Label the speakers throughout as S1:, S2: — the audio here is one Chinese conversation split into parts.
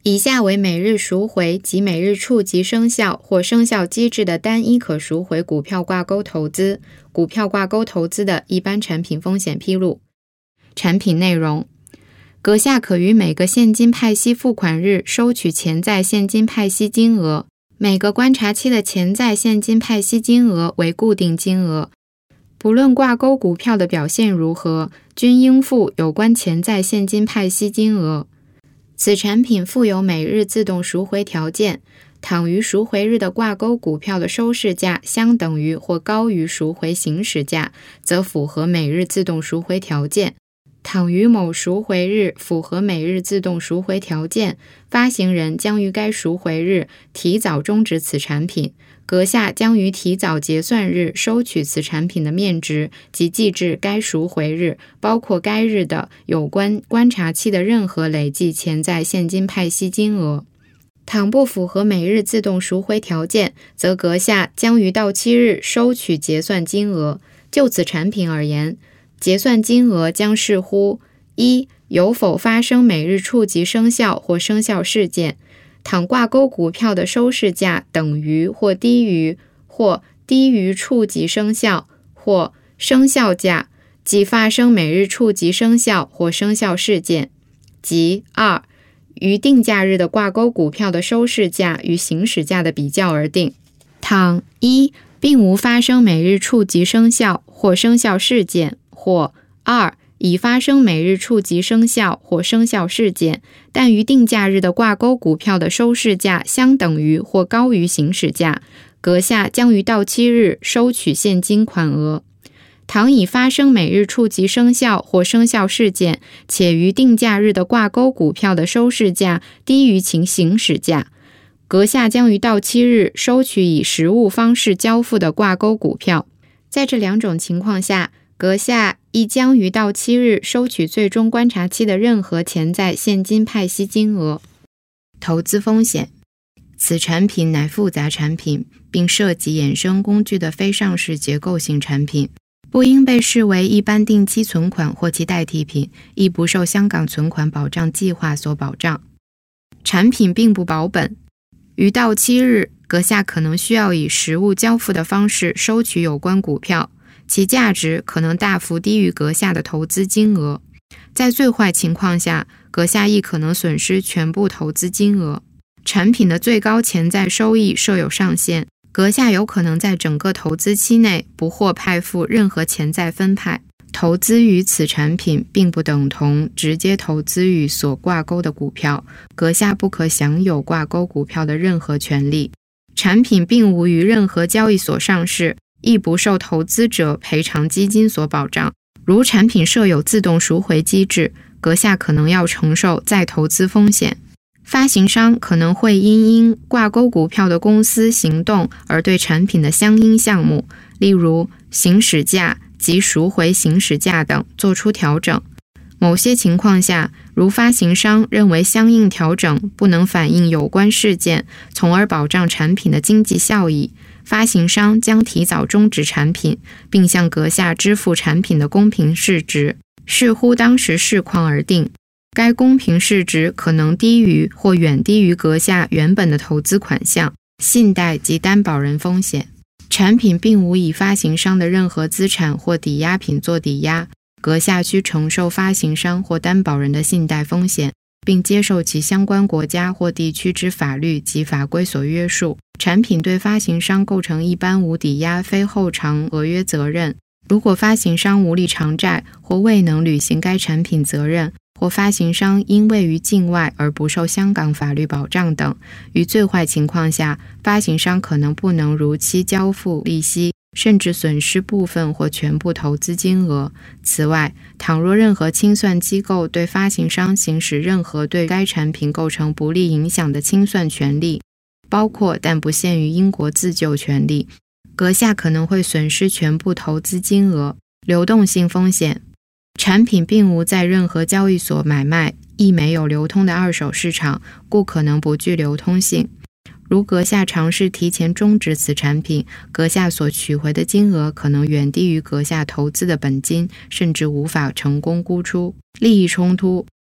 S1: 以下为每日赎回及每日触及生效或生效机制的单一可赎回股票挂钩投资、股票挂钩投资的一般产品风险披露。产品内容：阁下可于每个现金派息付款日收取潜在现金派息金额，每个观察期的潜在现金派息金额为固定金额，不论挂钩股票的表现如何，均应付有关潜在现金派息金额。此产品附有每日自动赎回条件，倘于赎回日的挂钩股票的收市价相等于或高于赎回行使价，则符合每日自动赎回条件。倘于某赎回日符合每日自动赎回条件，发行人将于该赎回日提早终止此产品，阁下将于提早结算日收取此产品的面值及计至该赎回日，包括该日的有关观察期的任何累计潜在现金派息金额。倘不符合每日自动赎回条件，则阁下将于到期日收取结算金额。就此产品而言，结算金额将视乎一有否发生每日触及生效或生效事件，倘挂钩股票的收市价等于或低于触及生效或生效价，即发生每日触及生效或生效事件，即二于定价日的挂钩股票的收市价与行使价的比较而定。倘一并无发生每日触及生效或生效事件，或二已发生每日触及生效或生效事件，但于定价日的挂钩股票的收市价相等于或高于行使价，阁下将于到期日收取现金款额。倘已发生每日触及生效或生效事件，且于定价日的挂钩股票的收市价低于其行使价，阁下将于到期日收取以实物方式交付的挂钩股票。在这两种情况下，阁下亦将于到期日收取最终观察期的任何潜在现金派息金额。投资风险：此产品乃复杂产品，并涉及衍生工具的非上市结构性产品，不应被视为一般定期存款或其代替品，亦不受香港存款保障计划所保障。产品并不保本，于到期日，阁下可能需要以实物交付的方式收取有关股票，其价值可能大幅低于阁下的投资金额。在最坏情况下，阁下亦可能损失全部投资金额。产品的最高潜在收益设有上限，阁下有可能在整个投资期内不获派付任何潜在分派。投资于此产品并不等同直接投资于所挂钩的股票，阁下不可享有挂钩股票的任何权利。产品并无于任何交易所上市，亦不受投资者赔偿基金所保障。如产品设有自动赎回机制，阁下可能要承受再投资风险。发行商可能会因挂钩股票的公司行动而对产品的相应项目，例如行使价及赎回行使价等做出调整。某些情况下，如发行商认为相应调整不能反映有关事件，从而保障产品的经济效益，发行商将提早终止产品，并向阁下支付产品的公平市值，视乎当时市况而定。该公平市值可能低于或远低于阁下原本的投资款项、信贷及担保人风险。产品并无以发行商的任何资产或抵押品做抵押，阁下需承受发行商或担保人的信贷风险，并接受其相关国家或地区之法律及法规所约束。产品对发行商构成一般无抵押非后偿违约责任。如果发行商无力偿债或未能履行该产品责任，或发行商因位于境外而不受香港法律保障等，于最坏情况下，发行商可能不能如期交付利息，甚至损失部分或全部投资金额。此外，倘若任何清算机构对发行商行使任何对该产品构成不利影响的清算权利，包括但不限于英国自救权利，阁下可能会损失全部投资金额。流动性风险：产品并无在任何交易所买卖，亦没有流通的二手市场，故可能不具流通性。如阁下尝试提前终止此产品，阁下所取回的金额可能远低于阁下投资的本金，甚至无法成功估出。利益冲突：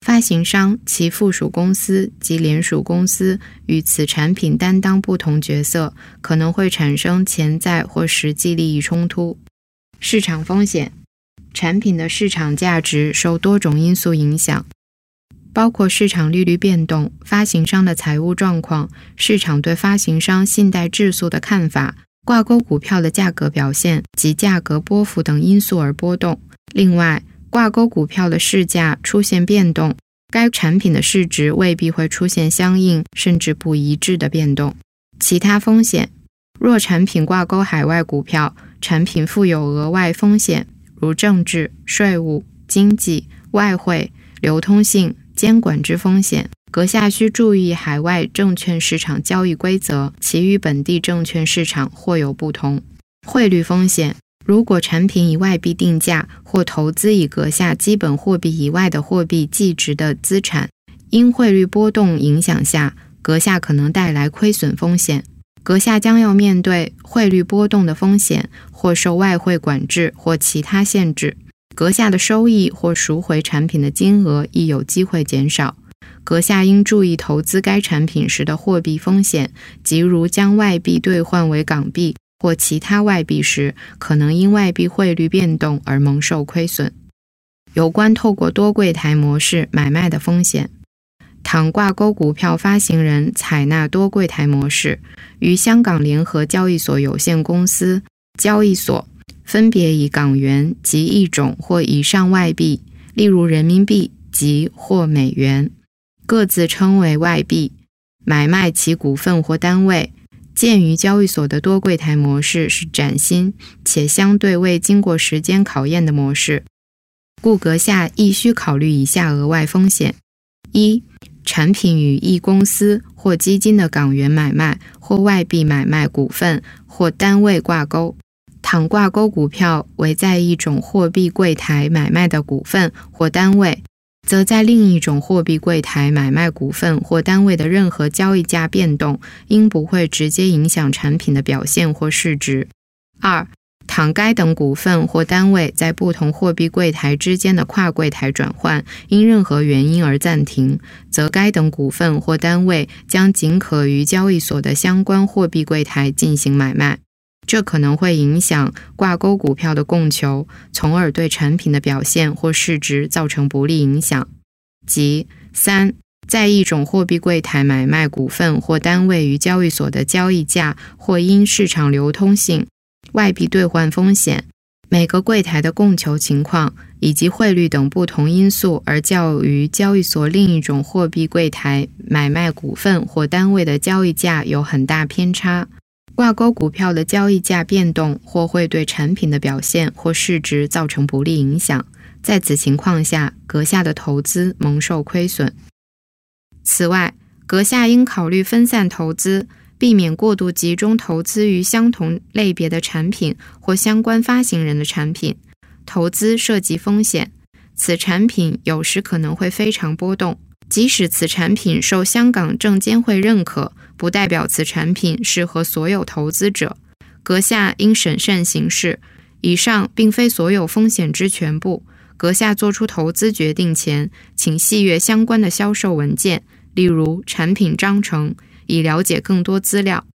S1: 发行商、其附属公司及联属公司与此产品担当不同角色，可能会产生潜在或实际利益冲突。市场风险，产品的市场价值受多种因素影响，包括市场利率变动、发行商的财务状况、市场对发行商信贷质素的看法、挂钩股票的价格表现及价格波幅等因素而波动。另外，挂钩股票的市价出现变动，该产品的市值未必会出现相应甚至不一致的变动。其他风险，若产品挂钩海外股票，产品负有额外风险，如政治、税务、经济、外汇、流通性、监管之风险，阁下需注意海外证券市场交易规则，其与本地证券市场或有不同。汇率风险，如果产品以外币定价或投资以阁下基本货币以外的货币计值的资产，因汇率波动影响下，阁下可能带来亏损风险。阁下将要面对汇率波动的风险，或受外汇管制或其他限制。阁下的收益或赎回产品的金额亦有机会减少。阁下应注意投资该产品时的货币风险，即如将外币兑换为港币或其他外币时，可能因外币汇率变动而蒙受亏损。有关透过多柜台模式买卖的风险，倘挂钩股票发行人采纳多柜台模式，于香港联合交易所有限公司交易所分别以港元及一种或以上外币，例如人民币及或美元，各自称为外币，买卖其股份或单位。鉴于交易所的多柜台模式是崭新且相对未经过时间考验的模式，故阁下亦需考虑以下额外风险：一、产品与一公司或基金的港元买卖或外币买卖股份或单位挂钩，倘挂钩股票为在一种货币柜台买卖的股份或单位，则在另一种货币柜台买卖股份或单位的任何交易价变动，应不会直接影响产品的表现或市值。二、倘该等股份或单位在不同货币柜台之间的跨柜台转换因任何原因而暂停，则该等股份或单位将仅可于交易所的相关货币柜台进行买卖。这可能会影响挂钩股票的供求，从而对产品的表现或市值造成不利影响。即三、在一种货币柜台买卖股份或单位于交易所的交易价，或因市场流通性、外币兑换风险、每个柜台的供求情况以及汇率等不同因素而较于交易所另一种货币柜台买卖股份或单位的交易价有很大偏差。挂钩股票的交易价变动或会对产品的表现或市值造成不利影响，在此情况下，阁下的投资蒙受亏损。此外，阁下应考虑分散投资，避免过度集中投资于相同类别的产品或相关发行人的产品。投资涉及风险，此产品有时可能会非常波动，即使此产品受香港证监会认可，不代表此产品适合所有投资者。阁下应审慎行事。以上并非所有风险之全部。阁下做出投资决定前，请细阅相关的销售文件，例如产品章程，以了解更多资料。